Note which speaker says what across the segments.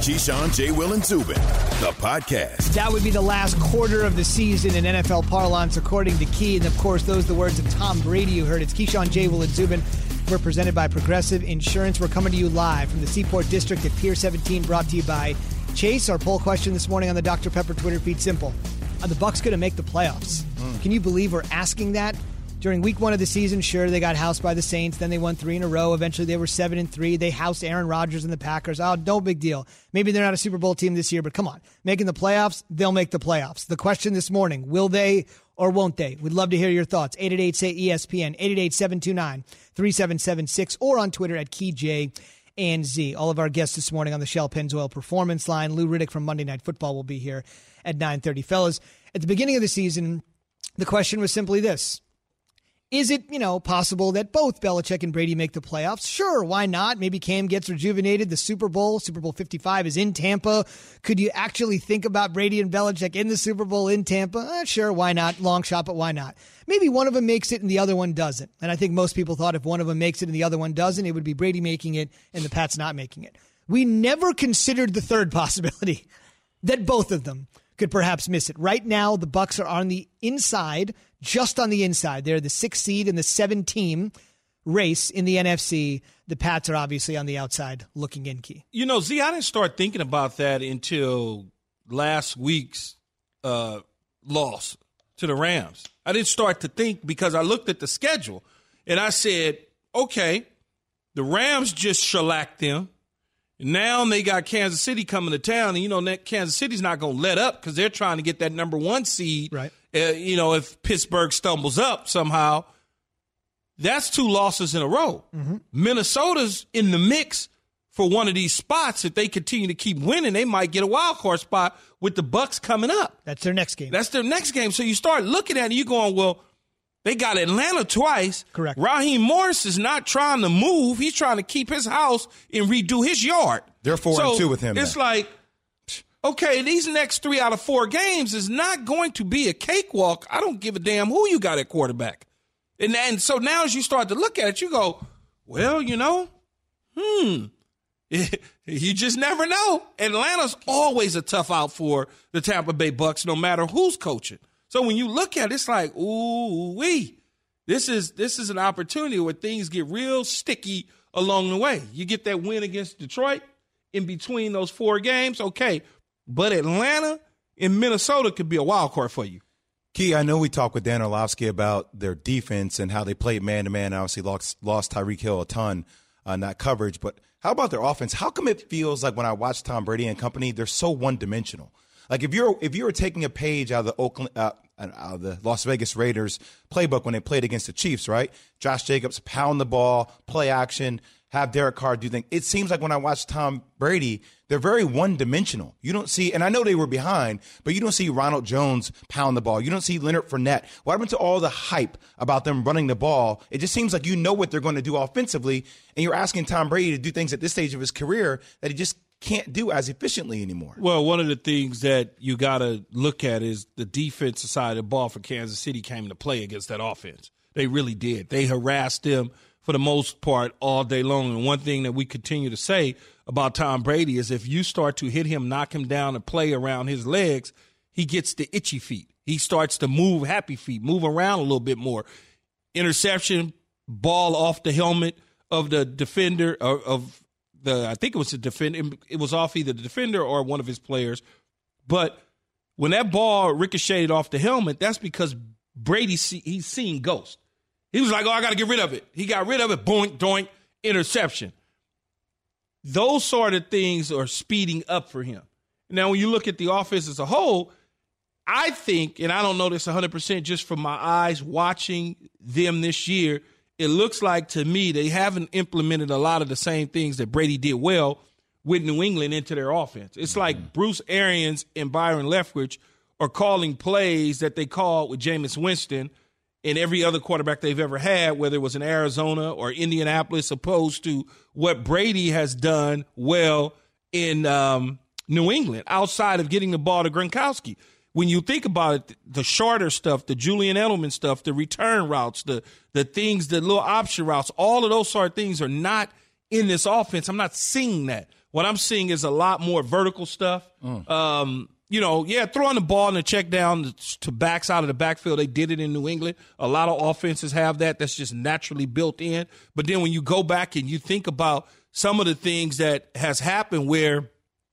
Speaker 1: Keyshawn, J. Will, and Zubin, the podcast.
Speaker 2: That would be the last quarter of the season in NFL parlance, according to Key. And, of course, those are the words of Tom Brady you heard. It's Keyshawn, J. Will, and Zubin. We're presented by Progressive Insurance. We're coming to you live from the Seaport District at Pier 17, brought to you by Chase. Our poll question this morning on the Dr. Pepper Twitter feed, simple. Are the Bucs going to make the playoffs? Can you believe we're asking that? During week one of the season, sure, they got housed by the Saints. Then they won 3 in a row. Eventually, they were 7-3. They housed Aaron Rodgers and the Packers. Oh, no big deal. Maybe they're not a Super Bowl team this year, but come on. Making the playoffs, they'll make the playoffs. The question this morning, will they or won't they? We'd love to hear your thoughts. 888-SAY-ESPN, 888-729-3776, or on Twitter at KeyJandZ. All of our guests this morning on the Shell Pennzoil Performance Line. Lou Riddick from Monday Night Football will be here at 9:30. Fellas, at the beginning of the season, the question was simply this. Is it, possible that both Belichick and Brady make the playoffs? Sure, why not? Maybe Cam gets rejuvenated. The Super Bowl 55, is in Tampa. Could you actually think about Brady and Belichick in the Super Bowl in Tampa? Sure, why not? Long shot, but why not? Maybe one of them makes it and the other one doesn't. And I think most people thought if one of them makes it and the other one doesn't, it would be Brady making it and the Pats not making it. We never considered the third possibility, that both of them could perhaps miss it. Right now, the Bucs are on the inside, just on the inside. They're the 6th seed in the 7-team race in the NFC. The Pats are obviously on the outside looking in, Key.
Speaker 3: Z, I didn't start thinking about that until last week's loss to the Rams. I didn't start to think because I looked at the schedule and I said, okay, the Rams just shellacked them. Now they got Kansas City coming to town, and that Kansas City's not going to let up because they're trying to get that number 1 seed.
Speaker 2: Right.
Speaker 3: If Pittsburgh stumbles up somehow, that's 2 losses in a row. Mm-hmm. Minnesota's in the mix for one of these spots. If they continue to keep winning, they might get a wild card spot with the Bucs coming up.
Speaker 2: That's their next game.
Speaker 3: So you start looking at it, you're going, well, they got Atlanta twice.
Speaker 2: Correct.
Speaker 3: Raheem Morris is not trying to move. He's trying to keep his house and redo his yard.
Speaker 4: They're 4-2 with him.
Speaker 3: It's like, okay, these next 3 out of 4 games is not going to be a cakewalk. I don't give a damn who you got at quarterback. And so now as you start to look at it, you go, well, you just never know. Atlanta's always a tough out for the Tampa Bay Bucs, no matter who's coaching. So when you look at it, it's like, ooh-wee. This is an opportunity where things get real sticky along the way. You get that win against Detroit in between those 4 games, okay. But Atlanta and Minnesota could be a wild card for you.
Speaker 4: Key, I know we talked with Dan Orlovsky about their defense and how they played man-to-man. Obviously lost Tyreek Hill a ton, not coverage. But how about their offense? How come it feels like when I watch Tom Brady and company, they're so one-dimensional? Like if you were taking a page out of the Las Vegas Raiders playbook when they played against the Chiefs, right? Josh Jacobs pound the ball, play action, have Derek Carr do things. It seems like when I watch Tom Brady, they're very one-dimensional. You don't see, and I know they were behind, but you don't see Ronald Jones pound the ball. You don't see Leonard Fournette. What happened to all the hype about them running the ball? It just seems like you know what they're going to do offensively, and you're asking Tom Brady to do things at this stage of his career that he just can't do as efficiently anymore.
Speaker 3: Well, one of the things that you got to look at is the defensive side of the ball for Kansas City came to play against that offense. They really did. They harassed them for the most part all day long. And one thing that we continue to say about Tom Brady is if you start to hit him, knock him down, and play around his legs, he gets the itchy feet. He starts to move happy feet, move around a little bit more. Interception, ball off the helmet of the defender I think it was the defender. It was off either the defender or one of his players. But when that ball ricocheted off the helmet, that's because Brady, he's seeing ghosts. He was like, I got to get rid of it. He got rid of it. Boink, doink, interception. Those sort of things are speeding up for him. Now, when you look at the offense as a whole, I think, and I don't know this 100% just from my eyes watching them this year, it looks like to me they haven't implemented a lot of the same things that Brady did well with New England into their offense. It's like Bruce Arians and Byron Leftwich are calling plays that they called with Jameis Winston and every other quarterback they've ever had, whether it was in Arizona or Indianapolis, opposed to what Brady has done well in New England outside of getting the ball to Gronkowski. When you think about it, the shorter stuff, the Julian Edelman stuff, the return routes, the things, the little option routes, all of those sort of things are not in this offense. I'm not seeing that. What I'm seeing is a lot more vertical stuff. Throwing the ball and the check down to backs out of the backfield. They did it in New England. A lot of offenses have that. That's just naturally built in. But then when you go back and you think about some of the things that has happened where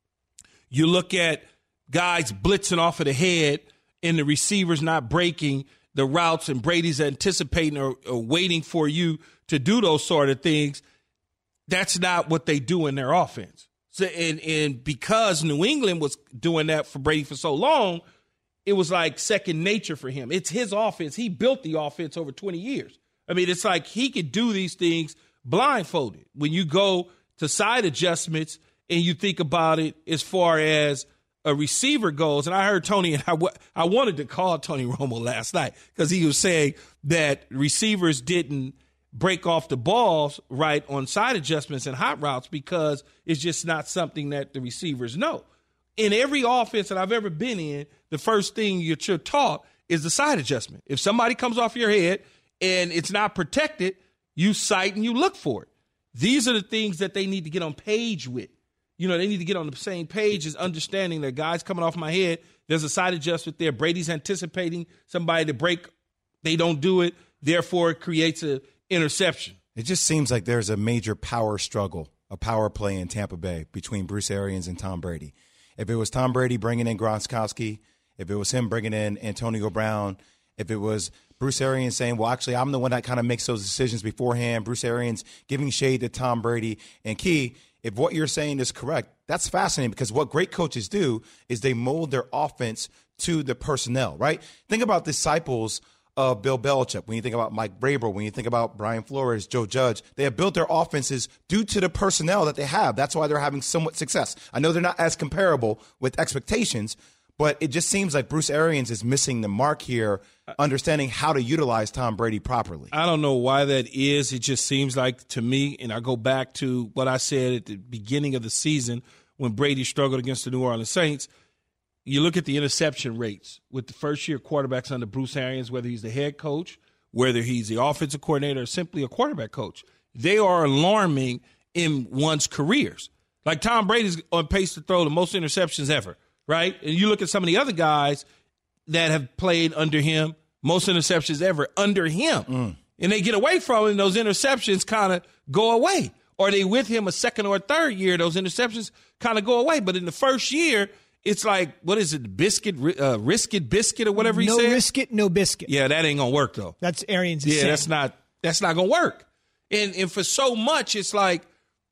Speaker 3: you look at guys blitzing off of the head and the receivers not breaking the routes and Brady's anticipating or waiting for you to do those sort of things, that's not what they do in their offense. So, and because New England was doing that for Brady for so long, it was like second nature for him. It's his offense. He built the offense over 20 years. I mean, it's like he could do these things blindfolded. When you go to side adjustments and you think about it as far as a receiver goes, and I heard Tony, and I wanted to call Tony Romo last night because he was saying that receivers didn't break off the balls right on side adjustments and hot routes because it's just not something that the receivers know. In every offense that I've ever been in, the first thing you're taught is the side adjustment. If somebody comes off your head and it's not protected, you sight and you look for it. These are the things that they need to get on page with. They need to get on the same page as understanding that guys coming off my head, there's a side adjustment there. Brady's anticipating somebody to break. They don't do it. Therefore, it creates an interception.
Speaker 4: It just seems like there's a major power struggle, a power play in Tampa Bay between Bruce Arians and Tom Brady. If it was Tom Brady bringing in Gronkowski, if it was him bringing in Antonio Brown, if it was Bruce Arians saying, well, actually, I'm the one that kind of makes those decisions beforehand, Bruce Arians giving shade to Tom Brady. And Key, if what you're saying is correct, that's fascinating because what great coaches do is they mold their offense to the personnel, right? Think about disciples of Bill Belichick. When you think about Mike Vrabel, when you think about Brian Flores, Joe Judge, they have built their offenses due to the personnel that they have. That's why they're having somewhat success. I know they're not as comparable with expectations, but it just seems like Bruce Arians is missing the mark here, understanding how to utilize Tom Brady properly.
Speaker 3: I don't know why that is. It just seems like to me, and I go back to what I said at the beginning of the season when Brady struggled against the New Orleans Saints. You look at the interception rates with the first-year quarterbacks under Bruce Arians, whether he's the head coach, whether he's the offensive coordinator, or simply a quarterback coach. They are alarming in one's careers. Like Tom Brady's on pace to throw the most interceptions ever, right? And you look at some of the other guys that have played under him, most interceptions ever under him. And they get away from him, those interceptions kind of go away. Or they with him a second or third year, those interceptions kind of go away. But in the first year, it's like, what is it, risk it, biscuit, or whatever he said?
Speaker 2: No risk it, no biscuit.
Speaker 3: Yeah, that ain't going to work, though.
Speaker 2: That's Arians'
Speaker 3: Yeah,
Speaker 2: saying.
Speaker 3: that's not going to work. And for so much, it's like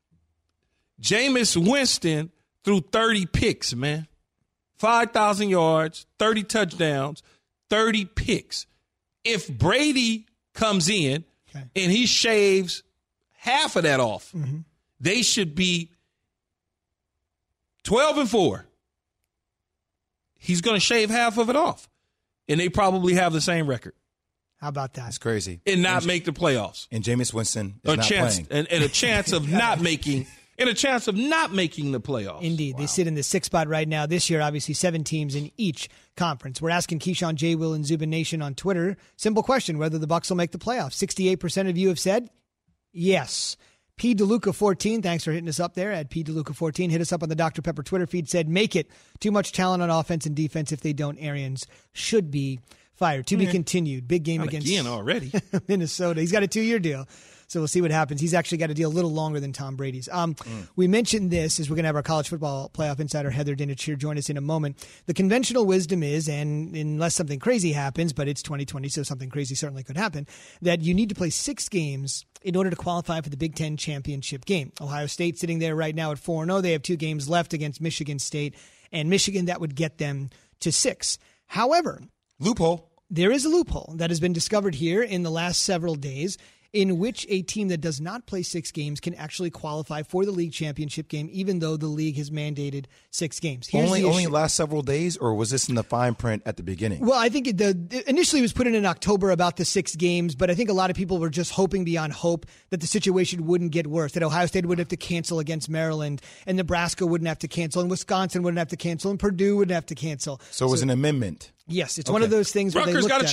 Speaker 3: Jameis Winston threw 30 picks, man. 5,000 yards, 30 touchdowns, 30 picks. If Brady comes in and he shaves half of that off, they should be 12-4. He's going to shave half of it off, and they probably have the same record.
Speaker 2: How about that?
Speaker 4: That's crazy.
Speaker 3: And not make the playoffs.
Speaker 4: And Jameis Winston is not playing.
Speaker 3: And a chance of not making the playoffs.
Speaker 2: Indeed. Wow. They sit in the sixth spot right now. This year, obviously, 7 teams in each conference. We're asking Keyshawn, J. Will, and Zubin Nation on Twitter. Simple question, whether the Bucs will make the playoffs. 68% of you have said yes. P. DeLuca14, thanks for hitting us up there at P. DeLuca14. Hit us up on the Dr. Pepper Twitter feed, said, make it. Too much talent on offense and defense. If they don't, Arians should be fired. To be continued. Big game against
Speaker 3: already.
Speaker 2: Minnesota. He's got a 2-year deal. So we'll see what happens. He's actually got a deal a little longer than Tom Brady's. We mentioned this as we're going to have our college football playoff insider, Heather Dinich, here join us in a moment. The conventional wisdom is, and unless something crazy happens, but it's 2020, so something crazy certainly could happen, that you need to play 6 games in order to qualify for the Big Ten championship game. Ohio State sitting there right now at 4-0. They have 2 games left against Michigan State and Michigan. That would get them to 6. However,
Speaker 4: loophole.
Speaker 2: There is a loophole that has been discovered here in the last several days in which a team that does not play 6 games can actually qualify for the league championship game, even though the league has mandated 6 games.
Speaker 4: Only last several days, or was this in the fine print at the beginning?
Speaker 2: Well, I think initially it was put in October about the 6 games, but I think a lot of people were just hoping beyond hope that the situation wouldn't get worse, that Ohio State wouldn't have to cancel against Maryland, and Nebraska wouldn't have to cancel, and Wisconsin wouldn't have to cancel, and Purdue wouldn't have to cancel.
Speaker 4: So it was an amendment.
Speaker 2: Yes, it's one of those things where
Speaker 3: Rutgers
Speaker 2: they
Speaker 3: got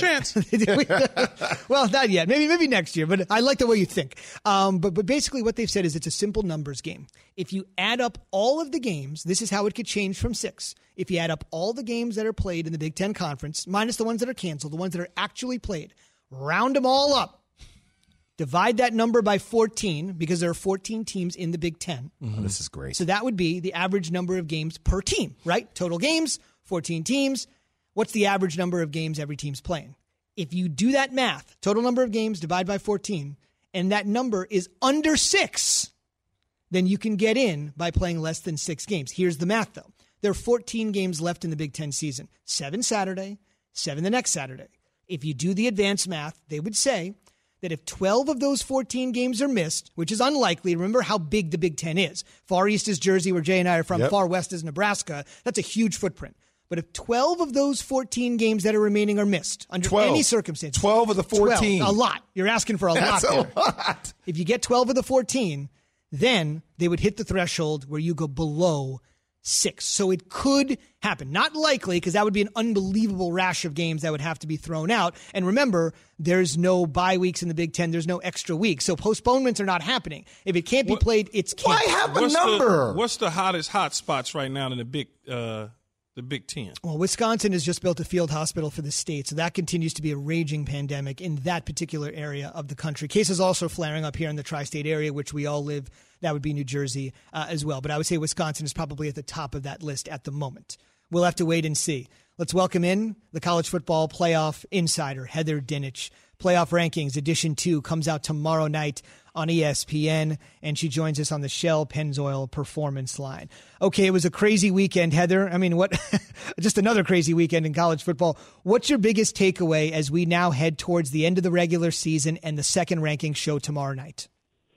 Speaker 2: looked
Speaker 3: a
Speaker 2: at
Speaker 3: chance.
Speaker 2: Well, not yet. Maybe next year, but I like the way you think. But basically what they've said is it's a simple numbers game. If you add up all of the games, this is how it could change from 6. If you add up all the games that are played in the Big Ten Conference, minus the ones that are canceled, the ones that are actually played, round them all up, divide that number by 14, because there are 14 teams in the Big Ten.
Speaker 4: Oh, this is great.
Speaker 2: So that would be the average number of games per team, right? Total games, 14 teams. What's the average number of games every team's playing? If you do that math, total number of games divide by 14, and that number is under 6, then you can get in by playing less than 6 games. Here's the math, though. There are 14 games left in the Big Ten season. 7 Saturday, 7 the next Saturday. If you do the advanced math, they would say that if 12 of those 14 games are missed, which is unlikely, remember how big the Big Ten is. Far east is Jersey, where Jay and I are from. Yep. Far west is Nebraska. That's a huge footprint. But if 12 of those 14 games that are remaining are missed under any circumstance.
Speaker 4: 12 of the 14.
Speaker 2: 12, a lot. You're asking for a lot there.
Speaker 4: That's a lot.
Speaker 2: If you get 12 of the 14, then they would hit the threshold where you go below 6. So it could happen. Not likely, because that would be an unbelievable rash of games that would have to be thrown out. And remember, there's no bye weeks in the Big Ten. There's no extra week. So postponements are not happening. If it can't be played, it's canceled.
Speaker 4: Why have a number?
Speaker 3: What's the hottest hot spots right now in the Big Ten?
Speaker 2: Well, Wisconsin has just built a field hospital for the state, so that continues to be a raging pandemic in that particular area of the country. Cases also flaring up here in the tri-state area, which we all live. That would be New Jersey as well. But I would say Wisconsin is probably at the top of that list at the moment. We'll have to wait and see. Let's welcome in the college football playoff insider, Heather Dinich. Playoff Rankings Edition 2 comes out tomorrow night on ESPN, and she joins us on the Shell Pennzoil Performance Line. Okay, it was a crazy weekend, Heather. I mean, what? Just another crazy weekend in college football. What's your biggest takeaway as we now head towards the end of the regular season and the second ranking show tomorrow night?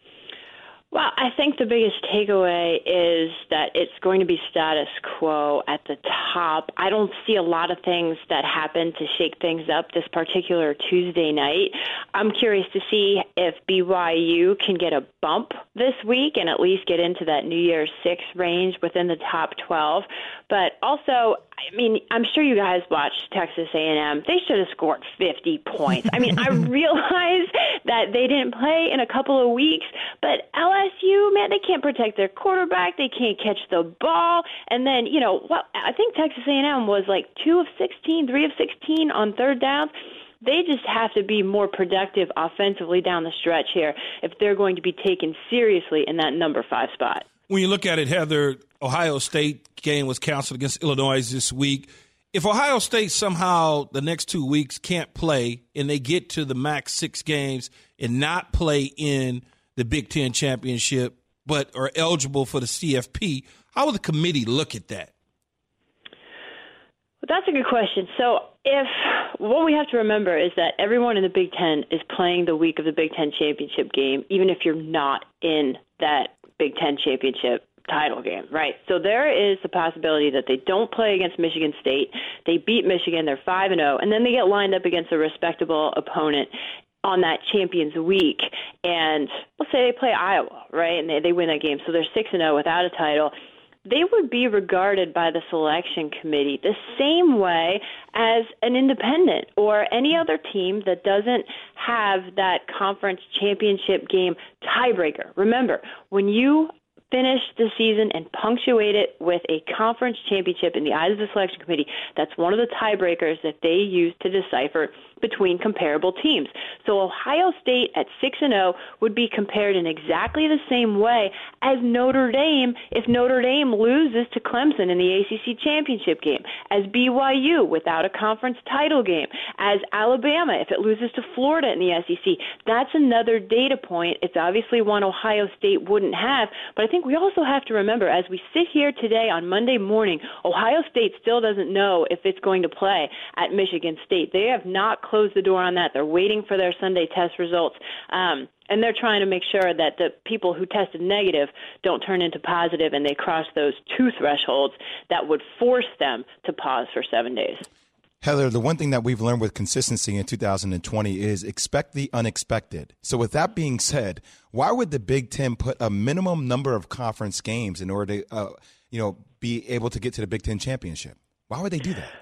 Speaker 5: Well, I think the biggest takeaway is that it's going to be status quo at the top. I don't see a lot of things that happen to shake things up this particular Tuesday night. I'm curious to see if BYU can get a bump this week and at least get into that New Year's 6 range within the top 12. But also, I mean, I'm sure you guys watched Texas A&M. They should have scored 50 points. I mean, I realize that they didn't play in a couple of weeks, but LSU, man, they can't protect their quarterback. They can't catch the ball. And then, I think Texas A&M was like 2 of 16, 3 of 16 on third downs. They just have to be more productive offensively down the stretch here if they're going to be taken seriously in that number 5 spot.
Speaker 3: When you look at it, Heather, Ohio State game was canceled against Illinois this week. If Ohio State somehow the next 2 weeks can't play and they get to the max 6 games and not play in the Big Ten championship but are eligible for the CFP, how will the committee look at that?
Speaker 5: Well, that's a good question. So what we have to remember is that everyone in the Big Ten is playing the week of the Big Ten championship game, even if you're not in that Big Ten championship title game, right? So there is the possibility that they don't play against Michigan State. They beat Michigan, they're 5-0, and then they get lined up against a respectable opponent on that Champions Week. And let's say they play Iowa, right? And they win that game. So they're 6-0 without a title. They would be regarded by the selection committee the same way as an independent or any other team that doesn't have that conference championship game tiebreaker. Remember, when you finish the season and punctuate it with a conference championship in the eyes of the selection committee, that's one of the tiebreakers that they use to decipher between comparable teams. So Ohio State at 6-0 would be compared in exactly the same way as Notre Dame if Notre Dame loses to Clemson in the ACC championship game, as BYU without a conference title game, as Alabama if it loses to Florida in the SEC. That's another data point. It's obviously one Ohio State wouldn't have, but I think we also have to remember as we sit here today on Monday morning, Ohio State still doesn't know if it's going to play at Michigan State. They have not closed the door on that. They're waiting for their Sunday test results, and they're trying to make sure that the people who tested negative don't turn into positive and they cross those 2 thresholds that would force them to pause for 7 days.
Speaker 4: Heather, the one thing that we've learned with consistency in 2020 is expect the unexpected. So with that being said, why would the Big Ten put a minimum number of conference games in order to, be able to get to the Big Ten championship? Why would they do that?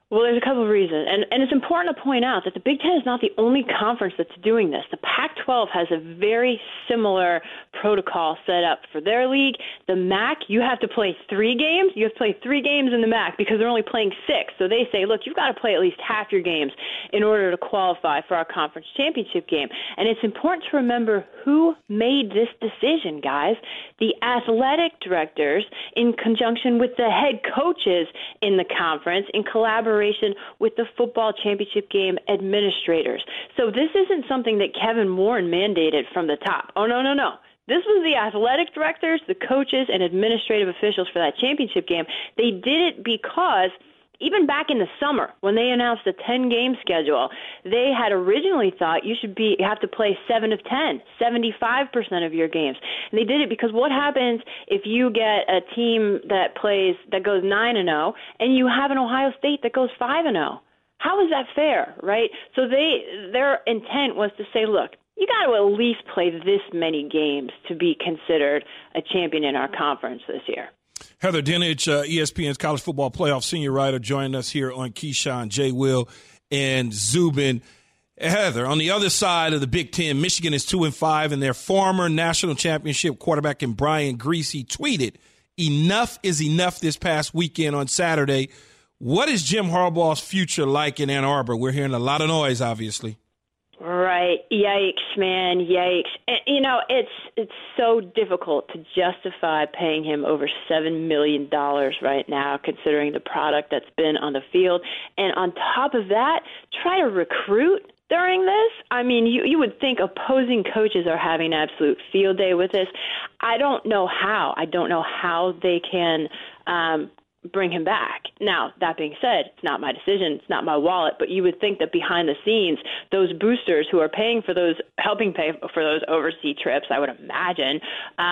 Speaker 5: Well, there's a couple of reasons, and it's important to point out that the Big Ten is not the only conference that's doing this. The Pac-12 has a very similar protocol set up for their league. The MAC, you have to play 3 games. You have to play 3 games in the MAC because they're only playing 6. So they say, look, you've got to play at least half your games in order to qualify for our conference championship game. And it's important to remember who made this decision, guys. The athletic directors, in conjunction with the head coaches in the conference, in collaboration with the football championship game administrators. So this isn't something that Kevin Warren mandated from the top. Oh, no. This was the athletic directors, the coaches, and administrative officials for that championship game. They did it because even back in the summer, when they announced the 10-game schedule, they had originally thought you have to play 7 of 10, 75% of your games. And they did it because what happens if you get a team that goes 9-0 and you have an Ohio State that goes 5-0? How is that fair, right? So their intent was to say, look, you got to at least play this many games to be considered a champion in our conference this year.
Speaker 3: Heather Dinich, ESPN's college football playoff senior writer, joined us here on Keyshawn, J. Will, and Zubin. Heather, on the other side of the Big Ten, Michigan is 2-5, and their former national championship quarterback in Brian Griese tweeted, "Enough is enough" this past weekend on Saturday. What is Jim Harbaugh's future like in Ann Arbor? We're hearing a lot of noise, obviously.
Speaker 5: Right. Yikes, man. Yikes. And, it's so difficult to justify paying him over $7 million right now, considering the product that's been on the field. And on top of that, try to recruit during this. I mean, you would think opposing coaches are having an absolute field day with this. I don't know how. I don't know how they can bring him back. Now, that being said, it's not my decision, it's not my wallet, but you would think that behind the scenes, those boosters who are helping pay for those overseas trips, I would imagine,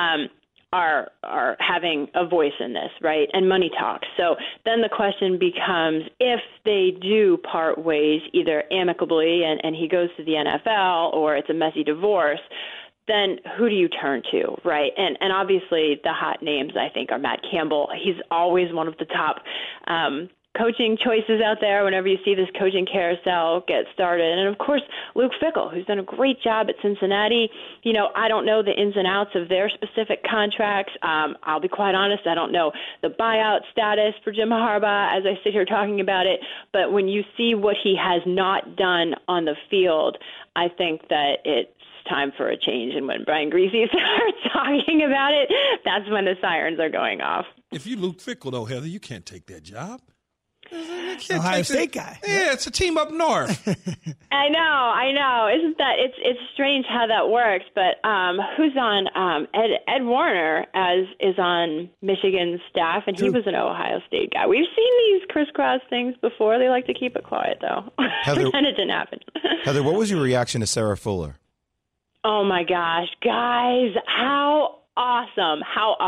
Speaker 5: are having a voice in this, right? And money talks. So then the question becomes, if they do part ways, either amicably and he goes to the NFL, or it's a messy divorce, then who do you turn to, right? And obviously the hot names, I think, are Matt Campbell. He's always one of the top coaching choices out there whenever you see this coaching carousel get started. And, of course, Luke Fickell, who's done a great job at Cincinnati. I don't know the ins and outs of their specific contracts. I'll be quite honest, I don't know the buyout status for Jim Harbaugh as I sit here talking about it. But when you see what he has not done on the field, I think that it's time for a change. And when Brian Griese starts talking about it, that's when the sirens are going off.
Speaker 3: If you Luke Fickell, though, Heather, you can't take that job.
Speaker 2: Ohio State guy.
Speaker 3: Yeah, it's a team up north.
Speaker 5: I know. Isn't that it's strange how that works? But who's on Ed Warner is on Michigan's staff, and he was an Ohio State guy. We've seen these crisscross things before. They like to keep it quiet, though. Pretend it didn't happen.
Speaker 4: Heather, what was your reaction to Sarah Fuller?
Speaker 5: Oh my gosh, guys, how awesome.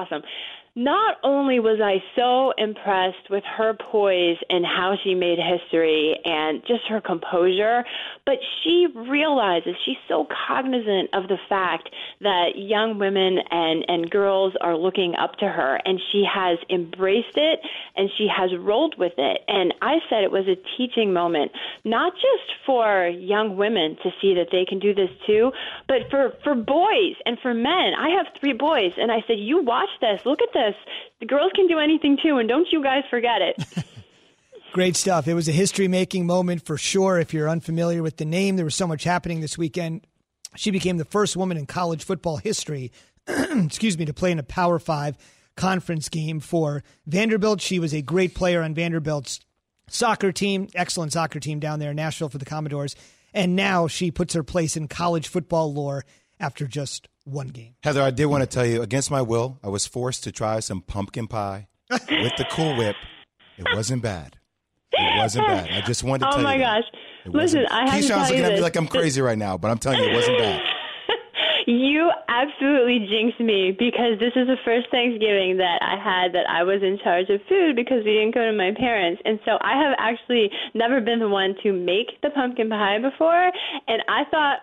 Speaker 5: Not only was I so impressed with her poise and how she made history and just her composure, but she realizes, she's so cognizant of the fact that young women and girls are looking up to her, and she has embraced it and she has rolled with it. And I said it was a teaching moment, not just for young women to see that they can do this too, but for boys and for men. I have 3 boys, and I said, you watch this, look at this. The girls can do anything too, and don't you guys forget it.
Speaker 2: Great stuff. It was a history-making moment for sure. If you're unfamiliar with the name, there was so much happening this weekend. She became the first woman in college football history, to play in a Power 5 conference game for Vanderbilt. She was a great player on Vanderbilt's soccer team, excellent soccer team down there in Nashville for the Commodores. And now she puts her place in college football lore after just one game.
Speaker 4: Heather, I did want to tell you, against my will, I was forced to try some pumpkin pie with the Cool Whip. It wasn't bad. I just wanted to tell you.
Speaker 5: Oh, my gosh. Listen, I have to tell you
Speaker 4: Keyshawn's looking at me
Speaker 5: this.
Speaker 4: like I'm crazy right now, but I'm telling you, it wasn't bad.
Speaker 5: You absolutely jinxed me, because this is the first Thanksgiving that I had that I was in charge of food because we didn't go to my parents. And so I have actually never been the one to make the pumpkin pie before. And I thought,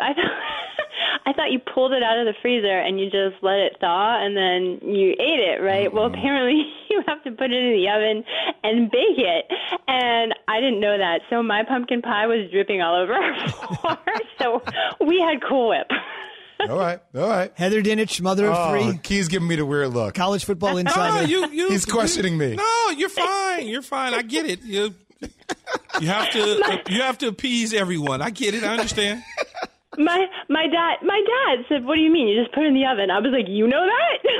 Speaker 5: I thought you pulled it out of the freezer and you just let it thaw and then you ate it, right? Mm-hmm. Well, apparently you have to put it in the oven and bake it. And I didn't know that. So my pumpkin pie was dripping all over our floor. So we had Cool Whip.
Speaker 4: All right.
Speaker 2: Heather Dinich, mother of three.
Speaker 4: Key's giving me the weird look.
Speaker 2: College football insider.
Speaker 4: He's questioning me.
Speaker 3: No, you're fine. You're fine. I get it. You have to appease everyone. I get it. I understand.
Speaker 5: My dad said, "What do you mean? You just put it in the oven?" I was like, "You know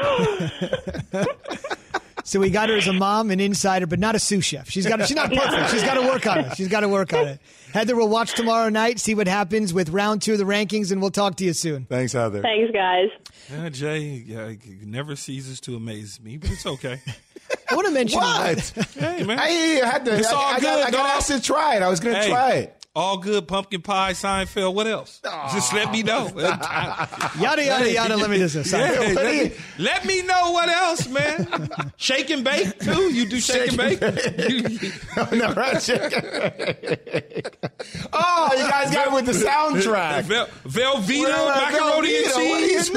Speaker 5: that?"
Speaker 2: So we got her as a mom, an insider, but not a sous chef. She's not perfect. She's got to work on it. Heather, we'll watch tomorrow night, see what happens with round 2 of the rankings, and we'll talk to you soon.
Speaker 4: Thanks, Heather.
Speaker 5: Thanks, guys.
Speaker 3: Jay never ceases to amaze me, but it's okay.
Speaker 2: I want to mention
Speaker 4: What?
Speaker 3: Hey, man.
Speaker 4: I got asked to try it. I was going to try it.
Speaker 3: All good, pumpkin pie, Seinfeld. What else? Just let me know.
Speaker 2: Yada, yada, yada. Let me just
Speaker 3: Yeah, let me know what else, man. Shake and bake, too? You do shake and bake?
Speaker 4: No, not shake and bake. Oh, you guys got it with the soundtrack.
Speaker 3: Velveeta, macaroni and cheese.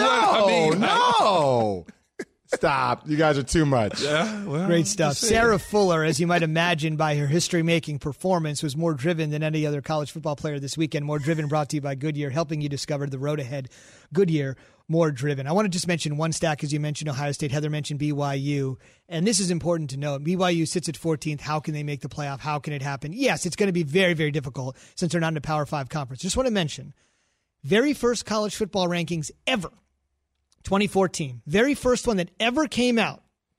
Speaker 4: No. Stop. You guys are too much.
Speaker 3: Yeah, well,
Speaker 2: great stuff. Sarah Fuller, as you might imagine by her history-making performance, was more driven than any other college football player this weekend. More Driven brought to you by Goodyear, helping you discover the road ahead. Goodyear, more driven. I want to just mention one stat because you mentioned Ohio State. Heather mentioned BYU, and this is important to note. BYU sits at 14th. How can they make the playoff? How can it happen? Yes, it's going to be very, very difficult since they're not in a Power 5 conference. Just want to mention, very first college football rankings ever. 2014, very first one that ever came out.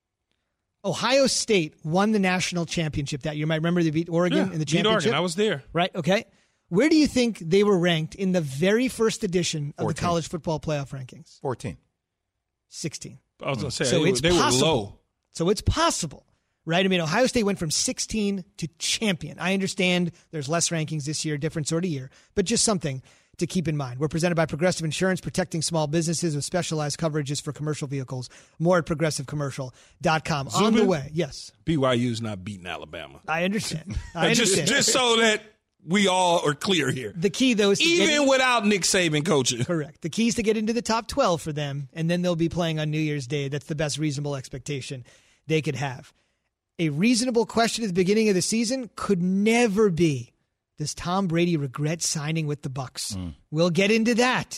Speaker 2: Ohio State won the national championship that year. You might remember they beat Oregon in the championship.
Speaker 3: Beat Oregon. I was there.
Speaker 2: Right, okay. Where do you think they were ranked in the very first edition of
Speaker 4: 14.
Speaker 2: the college football playoff rankings?
Speaker 4: 14.
Speaker 2: 16.
Speaker 3: I was going to say,
Speaker 2: so
Speaker 3: they were low.
Speaker 2: So it's possible, right? I mean, Ohio State went from 16 to champion. I understand there's less rankings this year, different sort of year, but just something to keep in mind. We're presented by Progressive Insurance, protecting small businesses with specialized coverages for commercial vehicles. More at progressivecommercial.com. On the way, yes.
Speaker 3: BYU's not beating Alabama.
Speaker 2: I understand.
Speaker 3: Just so that we all are clear here.
Speaker 2: The key, though, is to
Speaker 3: even without Nick Saban coaching.
Speaker 2: Correct. The key is to get into the top 12 for them, and then they'll be playing on New Year's Day. That's the best reasonable expectation they could have. A reasonable question at the beginning of the season could never be, does Tom Brady regret signing with the Bucs? We'll get into that.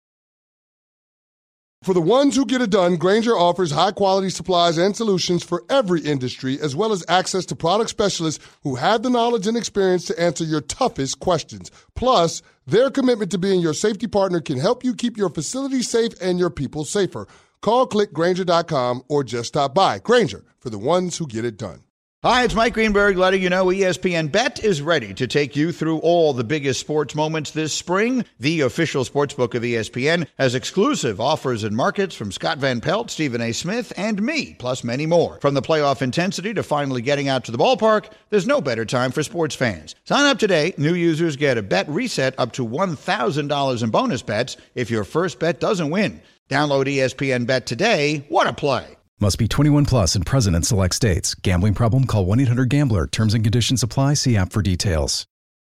Speaker 6: For the ones who get it done, Grainger offers high-quality supplies and solutions for every industry, as well as access to product specialists who have the knowledge and experience to answer your toughest questions. Plus, their commitment to being your safety partner can help you keep your facility safe and your people safer. Call, click Grainger.com, or just stop by. Grainger, for the ones who get it done.
Speaker 7: Hi, it's Mike Greenberg letting you know ESPN Bet is ready to take you through all the biggest sports moments this spring. The official sportsbook of ESPN has exclusive offers and markets from Scott Van Pelt, Stephen A. Smith, and me, plus many more. From the playoff intensity to finally getting out to the ballpark, there's no better time for sports fans. Sign up today. New users get a bet reset up to $1,000 in bonus bets if your first bet doesn't win. Download ESPN Bet today. What a play.
Speaker 8: Must be 21 plus and present in select states. Gambling problem? Call 1-800-GAMBLER. Terms and conditions apply. See app for details.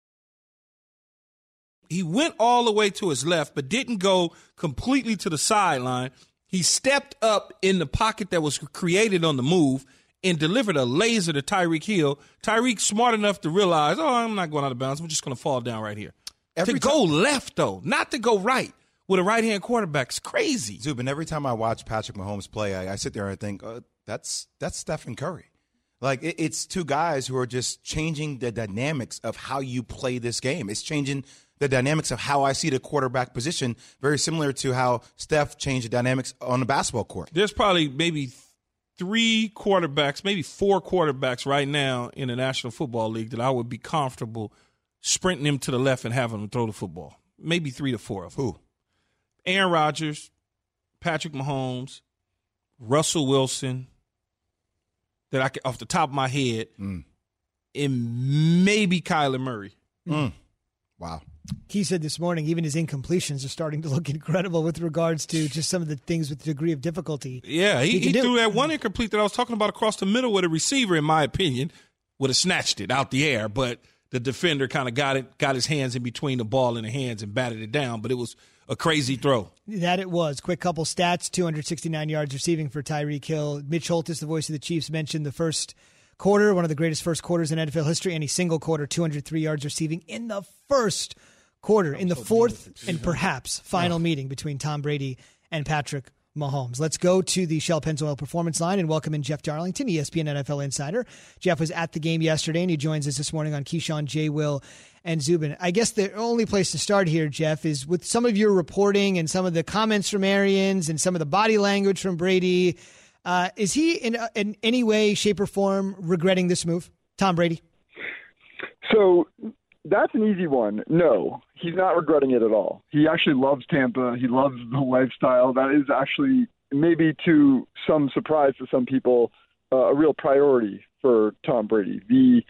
Speaker 3: He went all the way to his left, but didn't go completely to the sideline. He stepped up in the pocket that was created on the move and delivered a laser to Tyreek Hill. Tyreek smart enough to realize, I'm not going out of bounds. I'm just going to fall down right here. Go left, though, not to go right. With a right-hand quarterback, it's crazy.
Speaker 4: Zubin, every time I watch Patrick Mahomes play, I sit there and think, that's Stephen Curry. Like, it's two guys who are just changing the dynamics of how you play this game. It's changing the dynamics of how I see the quarterback position, very similar to how Steph changed the dynamics on the basketball court.
Speaker 3: There's probably maybe 3 quarterbacks, maybe 4 quarterbacks right now in the National Football League that I would be comfortable sprinting them to the left and having them throw the football. Maybe 3 to 4 of them. Who? Aaron Rodgers, Patrick Mahomes, Russell Wilson, that I can, off the top of my head, and maybe Kyler Murray.
Speaker 4: Wow.
Speaker 2: He said this morning, even his incompletions are starting to look incredible with regards to just some of the things with the degree of difficulty.
Speaker 3: Yeah, he threw that one incomplete that I was talking about across the middle with a receiver, in my opinion, would have snatched it out the air, but the defender kind of got his hands in between the ball and the hands and batted it down, but it was a crazy throw.
Speaker 2: That it was. Quick couple stats, 269 yards receiving for Tyreek Hill. Mitch Holthus, the voice of the Chiefs, mentioned the first quarter, one of the greatest first quarters in NFL history, any single quarter, 203 yards receiving in the first quarter, in the fourth and perhaps final meeting between Tom Brady and Patrick Mahomes. Let's go to the Shell Pennzoil Performance Line and welcome in Jeff Darlington, ESPN NFL insider. Jeff was at the game yesterday, and he joins us this morning on Keyshawn, J. Will, and Zubin. I guess the only place to start here, Jeff, is with some of your reporting and some of the comments from Arians and some of the body language from Brady. Is he in any way, shape, or form regretting this move, Tom Brady?
Speaker 9: So that's an easy one. No, he's not regretting it at all. He actually loves Tampa. He loves the lifestyle. That is actually, maybe to some surprise to some people, a real priority for Tom Brady. The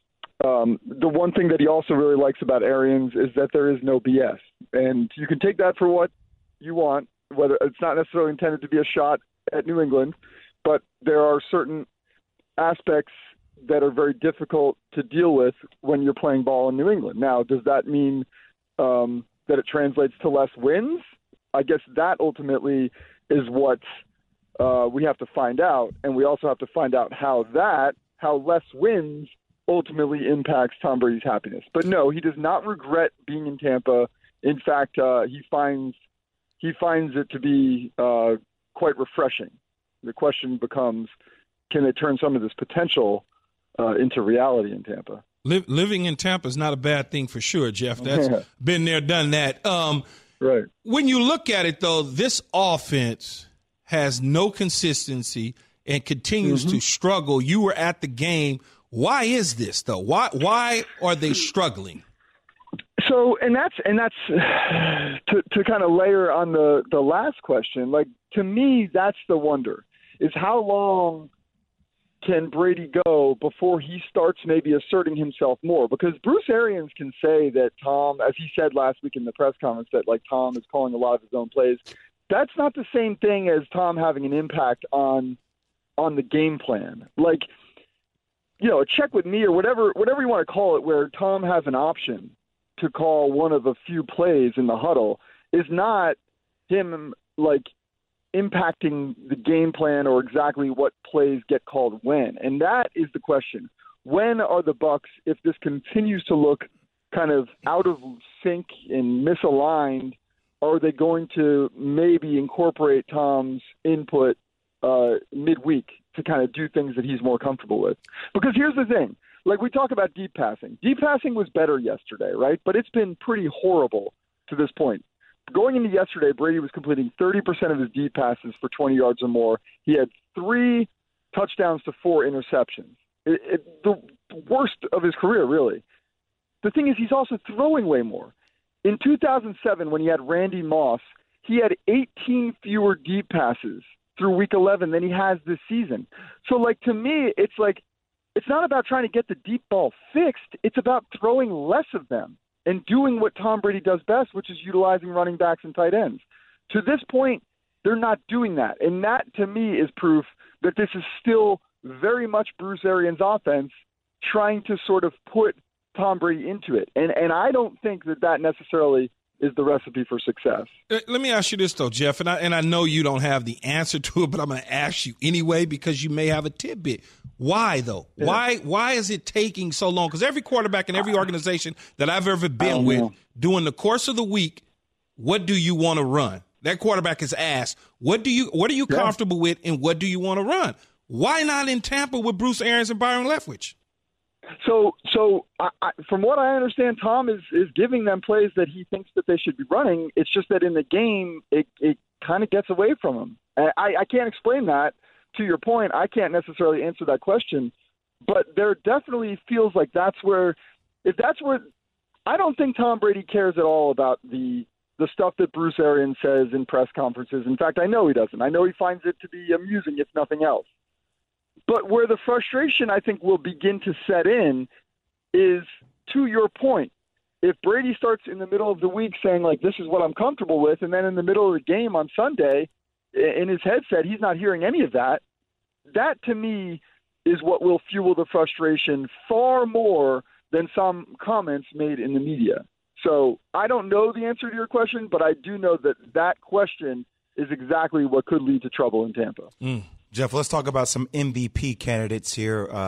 Speaker 9: one thing that he also really likes about Arians is that there is no BS. And you can take that for what you want, whether it's not necessarily intended to be a shot at New England, but there are certain aspects that are very difficult to deal with when you're playing ball in New England. Now, does that mean that it translates to less wins? I guess that ultimately is what we have to find out, and we also have to find out how less wins ultimately impacts Tom Brady's happiness. But no, he does not regret being in Tampa. In fact, he finds it to be quite refreshing. The question becomes, can they turn some of this potential into reality in Tampa?
Speaker 3: Living in Tampa is not a bad thing for sure, Jeff. That's been there, done that.
Speaker 9: Right.
Speaker 3: When you look at it, though, this offense has no consistency and continues to struggle. You were at the game. Why is this, though? Why are they struggling?
Speaker 9: So, and that's to kind of layer on the last question. Like, to me, that's the wonder, is how long can Brady go before he starts maybe asserting himself more? Because Bruce Arians can say that Tom, as he said last week in the press conference, that like Tom is calling a lot of his own plays. That's not the same thing as Tom having an impact on the game plan. Like, you know, a check with me or whatever you want to call it, where Tom has an option to call one of a few plays in the huddle, is not him like impacting the game plan or exactly what plays get called when. And that is the question. When are the Bucs, if this continues to look kind of out of sync and misaligned, are they going to maybe incorporate Tom's input midweek to kind of do things that he's more comfortable with? Because here's the thing. Like, we talk about deep passing. Deep passing was better yesterday, right? But it's been pretty horrible to this point. Going into yesterday, Brady was completing 30% of his deep passes for 20 yards or more. He had 3 touchdowns to 4 interceptions. The worst of his career, really. The thing is, he's also throwing way more. In 2007, when he had Randy Moss, he had 18 fewer deep passes through week 11 than he has this season. So, like, to me, it's like, it's not about trying to get the deep ball fixed. It's about throwing less of them and doing what Tom Brady does best, which is utilizing running backs and tight ends. To this point, they're not doing that. And that, to me, is proof that this is still very much Bruce Arians' offense trying to sort of put Tom Brady into it. And I don't think that necessarily is the recipe for success.
Speaker 3: Let me ask you this, though, Jeff, and I know you don't have the answer to it, but I'm going to ask you anyway because you may have a tidbit. Why, though? Yeah. Why is it taking so long? Because every quarterback in every organization that I've ever been with, during the course of the week, what do you want to run? That quarterback is asked, what are you comfortable with and what do you want to run? Why not in Tampa with Bruce Arians and Byron Leftwich?
Speaker 9: So I, from what I understand, Tom is giving them plays that he thinks that they should be running. It's just that in the game, it kind of gets away from him. I can't explain that. To your point, I can't necessarily answer that question, but there definitely feels like that's where I don't think Tom Brady cares at all about the stuff that Bruce Arians says in press conferences. In fact, I know he doesn't. I know he finds it to be amusing, if nothing else. But where the frustration, I think, will begin to set in is, to your point, if Brady starts in the middle of the week saying, like, this is what I'm comfortable with, and then in the middle of the game on Sunday, in his headset, he's not hearing any of that, that, to me, is what will fuel the frustration far more than some comments made in the media. So I don't know the answer to your question, but I do know that question is exactly what could lead to trouble in Tampa.
Speaker 4: Jeff, let's talk about some MVP candidates here.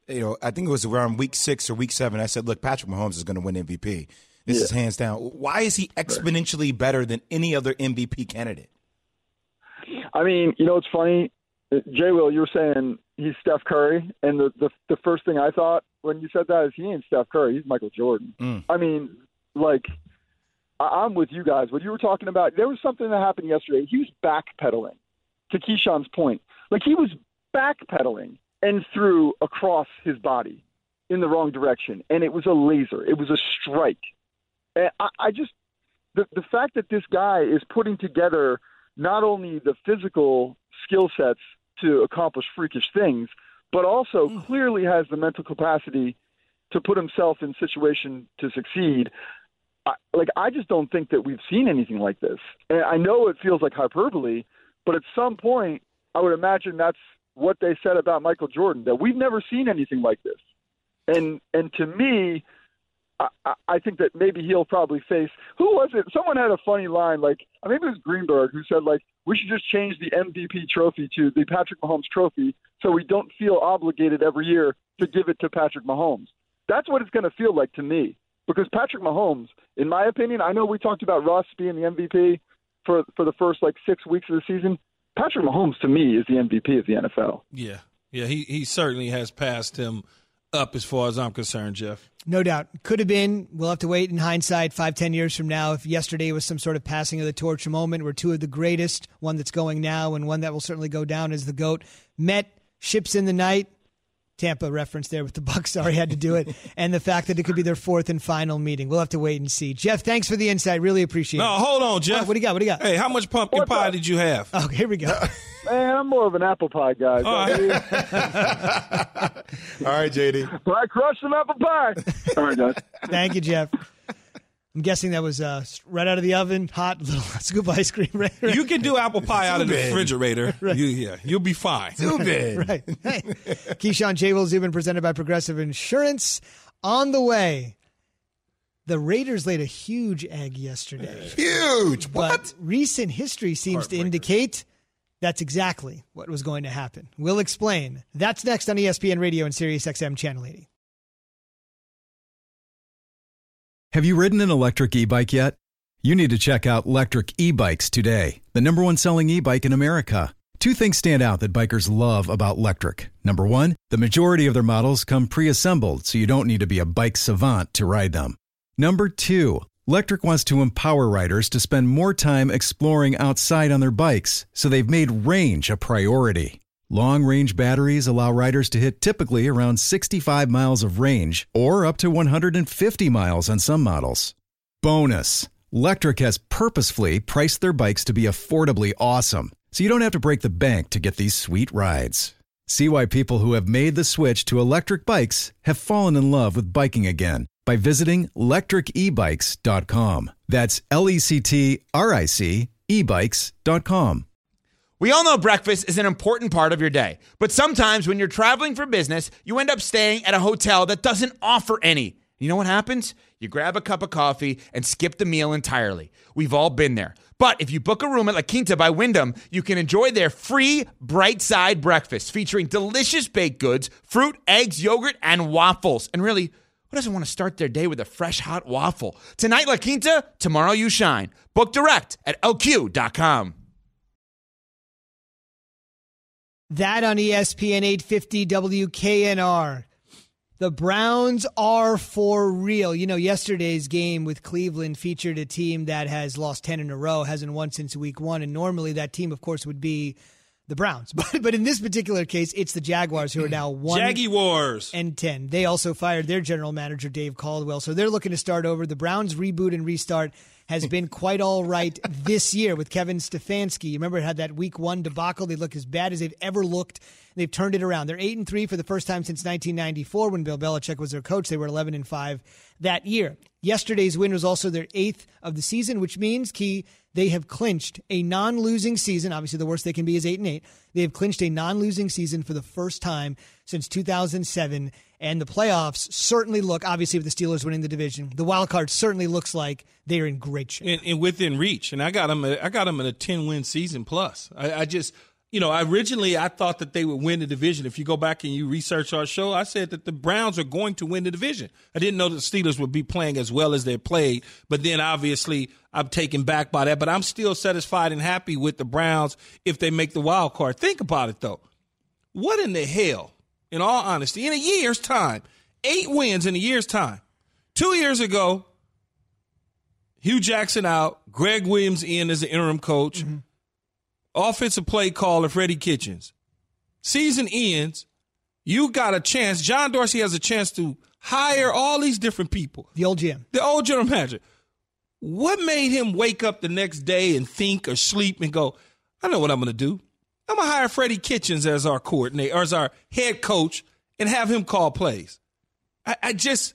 Speaker 4: I think it was around week 6 or week 7. I said, look, Patrick Mahomes is going to win MVP. This is hands down. Why is he exponentially better than any other MVP candidate?
Speaker 9: I mean, it's funny. Jay Will, you were saying he's Steph Curry, and the first thing I thought when you said that is he ain't Steph Curry, he's Michael Jordan. I mean, I'm with you guys. What you were talking about, there was something that happened yesterday. He was backpedaling, to Keyshawn's point. He was backpedaling and threw across his body in the wrong direction, and it was a laser. It was a strike. And I just the fact that this guy is putting together not only the physical skill sets to accomplish freakish things, but also clearly has the mental capacity to put himself in situation to succeed. I just don't think that we've seen anything like this. And I know it feels like hyperbole, but at some point, I would imagine that's what they said about Michael Jordan, that we've never seen anything like this. And to me, I think that maybe he'll probably face – who was it? Someone had a funny line, maybe it was Greenberg, who said, we should just change the MVP trophy to the Patrick Mahomes trophy so we don't feel obligated every year to give it to Patrick Mahomes. That's what it's going to feel like to me. Because Patrick Mahomes, in my opinion, I know we talked about Russ being the MVP for the first 6 weeks of the season. Patrick Mahomes, to me, is the MVP of the NFL.
Speaker 3: Yeah, he certainly has passed him up as far as I'm concerned, Jeff.
Speaker 2: No doubt. Could have been. We'll have to wait in hindsight 5-10 years from now if yesterday was some sort of passing of the torch moment where two of the greatest, one that's going now and one that will certainly go down as the GOAT, met, ships in the night. Tampa reference there with the Bucs. Sorry, had to do it. And the fact that it could be their 4th and final meeting. We'll have to wait and see. Jeff, thanks for the insight. Really appreciate it.
Speaker 3: No, hold on, Jeff.
Speaker 2: What do you got?
Speaker 3: Hey, how much pumpkin pie did you have?
Speaker 2: Oh, here we go.
Speaker 9: Man, I'm more of an apple pie guy.
Speaker 4: All right, JD.
Speaker 9: Well, I crushed some apple pie. All right, guys.
Speaker 2: Thank you, Jeff. I'm guessing that was right out of the oven, hot, little scoop of ice cream. Right?
Speaker 3: You can do apple pie out of the refrigerator. Right. You'll be fine.
Speaker 4: Zubin.
Speaker 2: Right. Hey. Keyshawn, J. Will Zubin, presented by Progressive Insurance. On the way, the Raiders laid a huge egg yesterday.
Speaker 4: Huge. What?
Speaker 2: But recent history seems to indicate that's exactly what was going to happen. We'll explain. That's next on ESPN Radio and Sirius XM Channel 80.
Speaker 8: Have you ridden an electric e-bike yet? You need to check out Lectric E-Bikes today, the #1 selling e-bike in America. Two things stand out that bikers love about Lectric. Number one, the majority of their models come pre-assembled, so you don't need to be a bike savant to ride them. Number two, Lectric wants to empower riders to spend more time exploring outside on their bikes, so they've made range a priority. Long-range batteries allow riders to hit typically around 65 miles of range or up to 150 miles on some models. Bonus, Lectric has purposefully priced their bikes to be affordably awesome, so you don't have to break the bank to get these sweet rides. See why people who have made the switch to electric bikes have fallen in love with biking again by visiting lectricebikes.com. That's LECTRIC ebikes.com.
Speaker 10: We all know breakfast is an important part of your day, but sometimes when you're traveling for business, you end up staying at a hotel that doesn't offer any. You know what happens? You grab a cup of coffee and skip the meal entirely. We've all been there. But if you book a room at La Quinta by Wyndham, you can enjoy their free Bright Side breakfast featuring delicious baked goods, fruit, eggs, yogurt, and waffles. And really, who doesn't want to start their day with a fresh, hot waffle? Tonight, La Quinta, tomorrow you shine. Book direct at LQ.com.
Speaker 2: That on ESPN 850 WKNR. The Browns are for real. You know, yesterday's game with Cleveland featured a team that has lost 10 in a row, hasn't won since week 1, and normally that team, of course, would be the Browns. But in this particular case, it's the Jaguars who are now 1-10. They also fired their general manager, Dave Caldwell, so they're looking to start over. The Browns' reboot and restart has been quite all right this year with Kevin Stefanski. You remember it had that week 1 debacle. They look as bad as they've ever looked. They've turned it around. They're 8-3 for the first time since 1994 when Bill Belichick was their coach. They were 11-5 that year. Yesterday's win was also their 8th of the season, which means, Key, they have clinched a non-losing season. Obviously, the worst they can be is 8-8. They have clinched a non-losing season for the first time since 2007. And the playoffs certainly look, obviously with the Steelers winning the division, the wild card certainly looks like they're in great shape.
Speaker 3: And within reach. And I got them at a 10-win season plus. I thought that they would win the division. If you go back and you research our show, I said that the Browns are going to win the division. I didn't know that the Steelers would be playing as well as they played, but then obviously I'm taken back by that. But I'm still satisfied and happy with the Browns if they make the wild card. Think about it, though. What in the hell, in all honesty, in a year's time, 8 wins in a year's time. 2 years ago, Hugh Jackson out, Greg Williams in as the interim coach. Mm-hmm. Offensive play caller, Freddie Kitchens. Season ends. You got a chance. John Dorsey has a chance to hire all these different people.
Speaker 2: The old GM. The
Speaker 3: old general manager. What made him wake up the next day and think or sleep and go, I know what I'm going to do. I'm going to hire Freddie Kitchens as our coordinator, or as our head coach, and have him call plays. I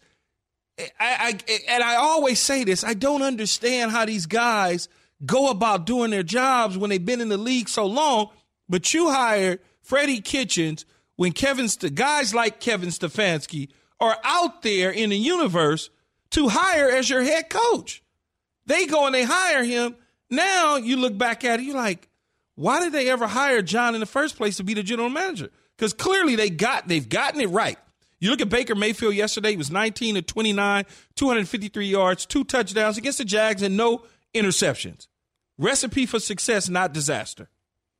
Speaker 3: always say this, I don't understand how these guys go about doing their jobs when they've been in the league so long, but you hired Freddie Kitchens when guys like Kevin Stefanski are out there in the universe to hire as your head coach. They go and they hire him. Now you look back at it, you're like, why did they ever hire John in the first place to be the general manager? Because clearly they've gotten it right. You look at Baker Mayfield yesterday, he was 19 of 29, 253 yards, 2 touchdowns against the Jags and no interceptions. Recipe for success, not disaster.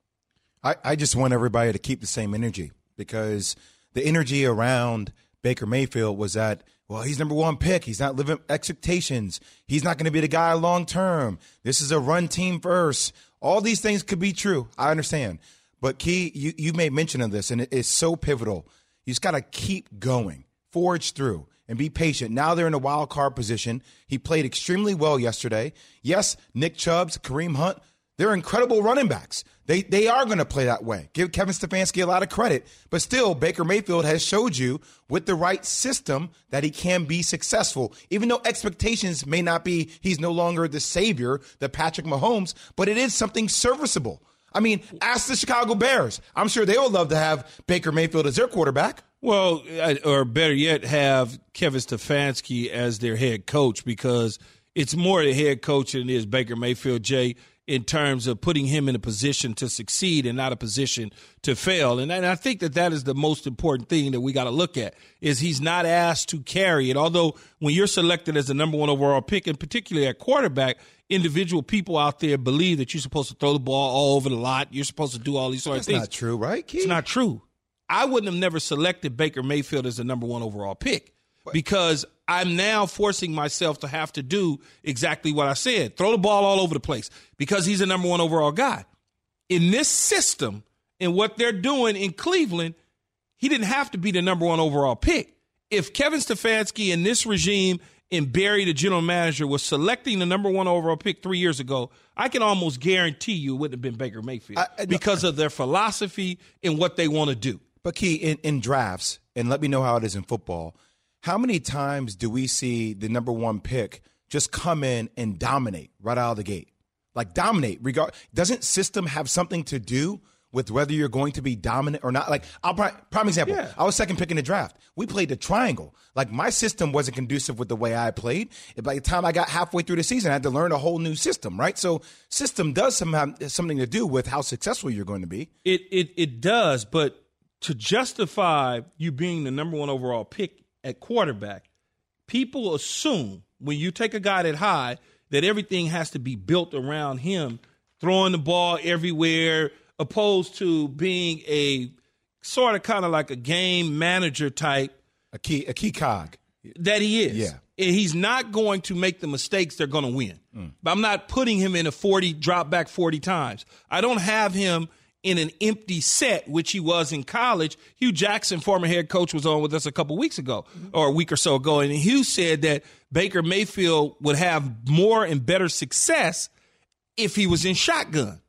Speaker 4: I just want everybody to keep the same energy, because the energy around Baker Mayfield was that, well, he's number 1 pick. He's not living expectations. He's not going to be the guy long term. This is a run team first. All these things could be true. I understand. But, Key, you made mention of this, and it is so pivotal. You just got to keep going, forge through, and be patient. Now they're in a wild card position. He played extremely well yesterday. Yes, Nick Chubbs, Kareem Hunt, they're incredible running backs. They are going to play that way. Give Kevin Stefanski a lot of credit. But still, Baker Mayfield has showed you with the right system that he can be successful. Even though expectations may not be, he's no longer the savior, the Patrick Mahomes, but it is something serviceable. I mean, ask the Chicago Bears. I'm sure they would love to have Baker Mayfield as their quarterback.
Speaker 3: Well, or better yet, have Kevin Stefanski as their head coach, because it's more the head coach than it is Baker Mayfield, Jay, in terms of putting him in a position to succeed and not a position to fail. And I think that is the most important thing that we got to look at, is he's not asked to carry it. Although when you're selected as the number 1 overall pick, and particularly at quarterback, individual people out there believe that you're supposed to throw the ball all over the lot. You're supposed to do all these sort of things.
Speaker 4: That's not true, right, Keith?
Speaker 3: It's not true. I wouldn't have never selected Baker Mayfield as the number 1 overall pick, because I'm now forcing myself to have to do exactly what I said, throw the ball all over the place, because he's a number 1 overall guy. In this system and what they're doing in Cleveland, he didn't have to be the number 1 overall pick. If Kevin Stefanski and this regime and Barry, the general manager, was selecting the number 1 overall pick 3 years ago, I can almost guarantee you it wouldn't have been Baker Mayfield because of their philosophy and what they want to do.
Speaker 4: But, Key, in drafts, and let me know how it is in football, how many times do we see the number 1 pick just come in and dominate right out of the gate? Like, dominate. Doesn't system have something to do with whether you're going to be dominant or not? Like, prime example, yeah. I was second pick in the draft. We played the triangle. Like, my system wasn't conducive with the way I played. By the time I got halfway through the season, I had to learn a whole new system, right? So system does have something to do with how successful you're going to be.
Speaker 3: It does, but to justify you being the number 1 overall pick at quarterback, people assume when you take a guy that high that everything has to be built around him throwing the ball everywhere, opposed to being a sort of kind of like a game manager type.
Speaker 4: A key cog.
Speaker 3: That he is.
Speaker 4: Yeah.
Speaker 3: And he's not going to make the mistakes they're going to win. But I'm not putting him in a drop back 40 times. I don't have him in an empty set, which he was in college. Hugh Jackson, former head coach, was on with us a couple weeks ago or a week or so ago. And Hugh said that Baker Mayfield would have more and better success if he was in shotgun.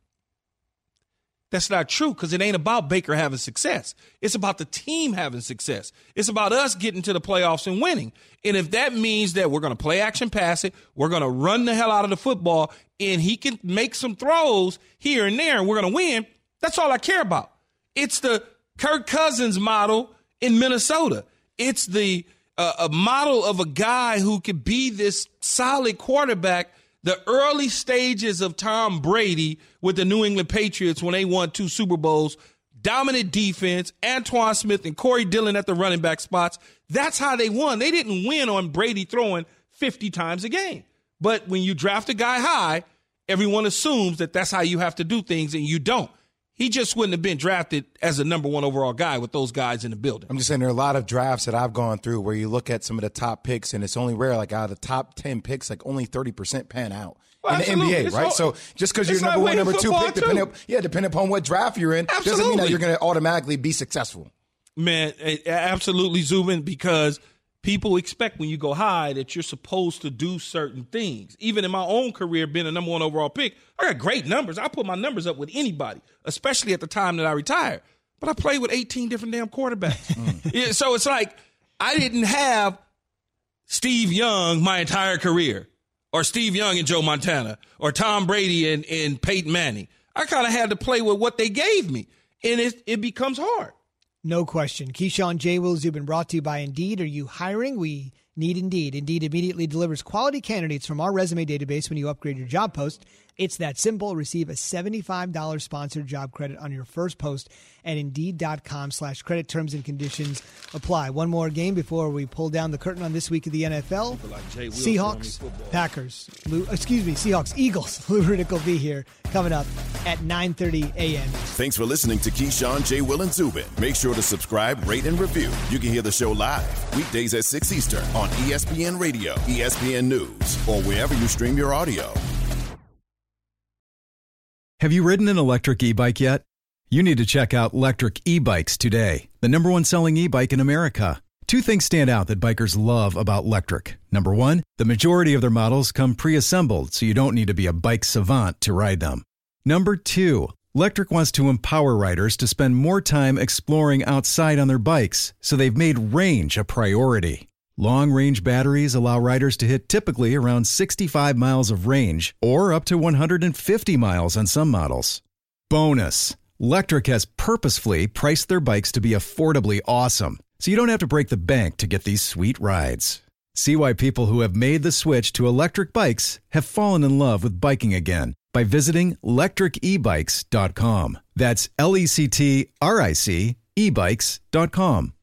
Speaker 3: That's not true, because it ain't about Baker having success. It's about the team having success. It's about us getting to the playoffs and winning. And if that means that we're going to play action pass it, we're going to run the hell out of the football, and he can make some throws here and there, and we're going to win, that's all I care about. It's the Kirk Cousins model in Minnesota. It's the a model of a guy who could be this solid quarterback The early stages of Tom Brady with the New England Patriots when they won 2 Super Bowls, dominant defense, Antoine Smith and Corey Dillon at the running back spots. That's how they won. They didn't win on Brady throwing 50 times a game. But when you draft a guy high, everyone assumes that that's how you have to do things, and you don't. He just wouldn't have been drafted as a number 1 overall guy with those guys in the building.
Speaker 4: I'm just saying there are a lot of drafts that I've gone through where you look at some of the top picks, and it's only rare, like out of the top 10 picks, like only 30% pan out. In the NBA, right? So just because you're number 1, number 2 pick, depending upon what draft you're in, doesn't mean that you're going to automatically be successful.
Speaker 3: Man, absolutely, Zubin, because people expect when you go high that you're supposed to do certain things. Even in my own career, being a number 1 overall pick, I got great numbers. I put my numbers up with anybody, especially at the time that I retired. But I played with 18 different damn quarterbacks. Yeah, so it's like I didn't have Steve Young my entire career, or Steve Young and Joe Montana, or Tom Brady and Peyton Manning. I kind of had to play with what they gave me, and it becomes hard.
Speaker 2: No question. Keyshawn, J. Will Zubin, brought to you by Indeed. Are you hiring? We need Indeed. Indeed immediately delivers quality candidates from our resume database when you upgrade your job post. It's that simple. Receive a $75 sponsored job credit on your first post at Indeed.com/credit. Terms and conditions apply. One more game before we pull down the curtain on this week of the NFL. Seahawks, Packers. Seahawks, Eagles. Lou Riddick will be here coming up at 9:30 a.m.
Speaker 1: Thanks for listening to Keyshawn, J. Will, and Zubin. Make sure to subscribe, rate, and review. You can hear the show live weekdays at 6 Eastern on ESPN Radio, ESPN News, or wherever you stream your audio.
Speaker 8: Have you ridden an electric e-bike yet? You need to check out Lectric E-Bikes today, the #1 selling e-bike in America. 2 things stand out that bikers love about Lectric. Number 1, the majority of their models come pre-assembled, so you don't need to be a bike savant to ride them. Number 2, Lectric wants to empower riders to spend more time exploring outside on their bikes, so they've made range a priority. Long-range batteries allow riders to hit typically around 65 miles of range or up to 150 miles on some models. Bonus, Lectric has purposefully priced their bikes to be affordably awesome, so you don't have to break the bank to get these sweet rides. See why people who have made the switch to electric bikes have fallen in love with biking again by visiting lectricebikes.com. That's LECTRIC ebikes.com.